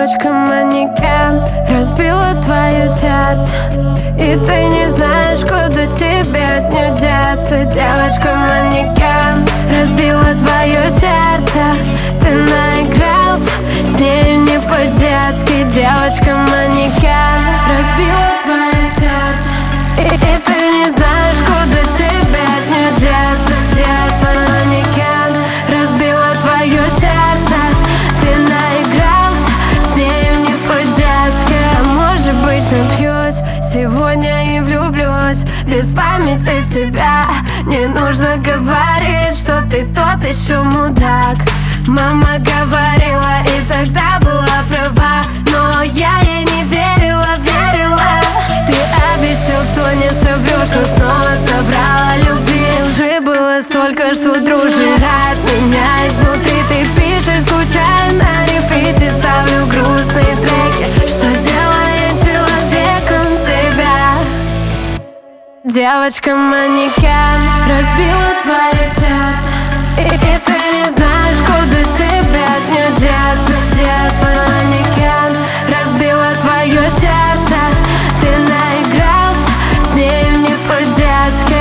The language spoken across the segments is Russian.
девочка-манекен разбила твое сердце, и ты не знаешь, куда тебе от нее деться. Девочка-манекен разбила твое сердце, ты наигрался с нею не по-детски. Девочка-манекен разбила твое сердце, и ты не знаешь, куда тебе от нее деться. Девочка-манекен разбила твое сердце, ты наигрался с нею не по-детски. А может быть, напьюсь сегодня и влюблюсь без памяти в тебя. Не нужно говорить, что ты тот еще мудак. Мама говорила и тогда была права, но я ей не верила. Ты обещал, что не соврешь, но снова соврала. Любви лжи было столько, что дружишь от меня изнутри. Ты пишешь, скучаю на репите, ставлю грустные треки. Что делает человеком тебя? Девочка-манекен разбила твое сердце, и ты не знаешь, куда тебе от нее деться. Девочка-манекен разбила твое сердце, ты наигрался с нею не по-детски.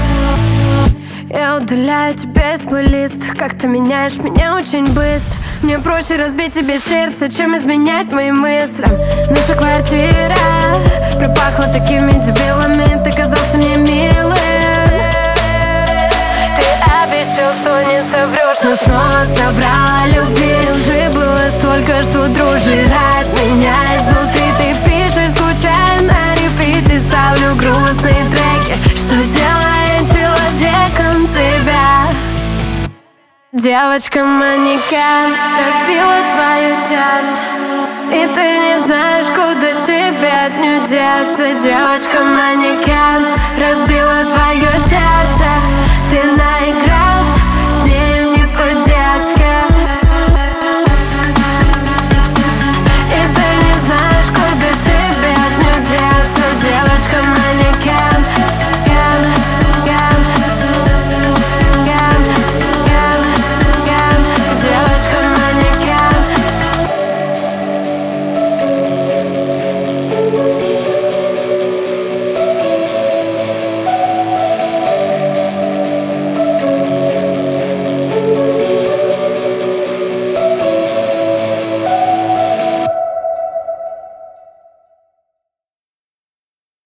Я удаляю тебя из плейлиста, как ты меняешь меня очень быстро. Мне проще разбить тебе сердце, чем изменять моим мыслям. Наша квартира пропахла такими дебилами, ты казался мне милым. Ты обещал, что не соврешь, но снова соврала. Любви лжи было столько, что дружишь от меня изнутри. Ты пишешь, скучаю на репите, ставлю грустные треки. Что делает человеком тебя? Девочка-манекен разбила твое сердце, и ты не знаешь, куда тебе от нее деться. Девочка-манекен разбила